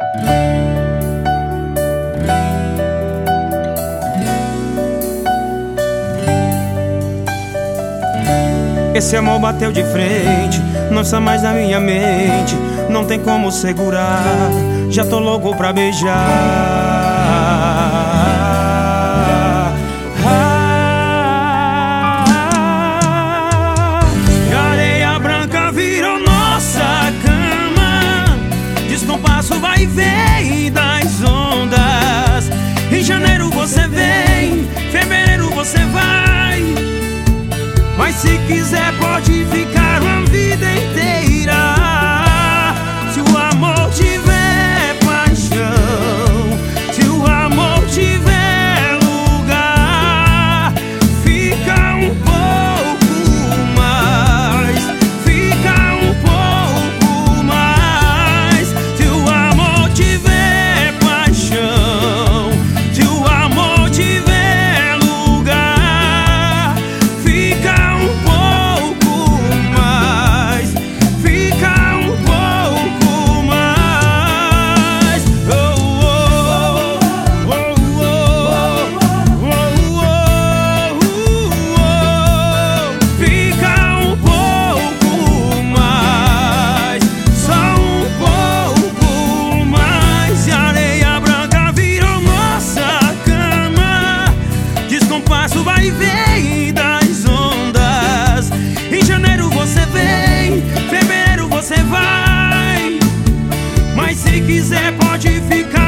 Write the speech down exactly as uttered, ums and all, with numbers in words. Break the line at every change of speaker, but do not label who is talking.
Esse amor bateu de frente, não está mais na minha mente, não tem como segurar, já tô louco pra beijar. Ah, e a areia branca virou nossa cama, descompasso vai e vem das ondas. Em janeiro você vem, fevereiro você vai, mas se quiser pode ficar uma vida inteira. Se o amor tiver paixão, se o amor tiver lugar, fica um pouco mais, fica um pouco mais. Se o amor tiver paixão, se o amor tiver lugar, fica um pouco mais, fica um pouco mais. Oh, oh, oh, oh, oh, oh, oh, oh. Fica um pouco mais, só um pouco mais. E a areia branca virou nossa cama, descompasso vai e vem das ondas. Em janeiro você vem, fevereiro você vai, mas se quiser pode ficar.